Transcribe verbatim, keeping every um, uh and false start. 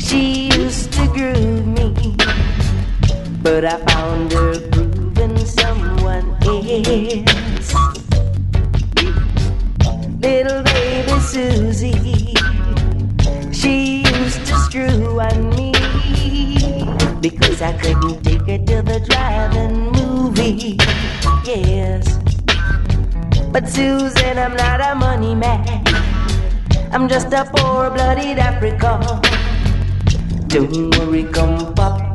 She used to groove me, but I found her grooving someone else. Little baby Susie, she used to screw on me because I couldn't take her to the drive-in movie. Yes, but Susan, I'm not a money man. I'm just a poor-blooded African. Don't worry, come pop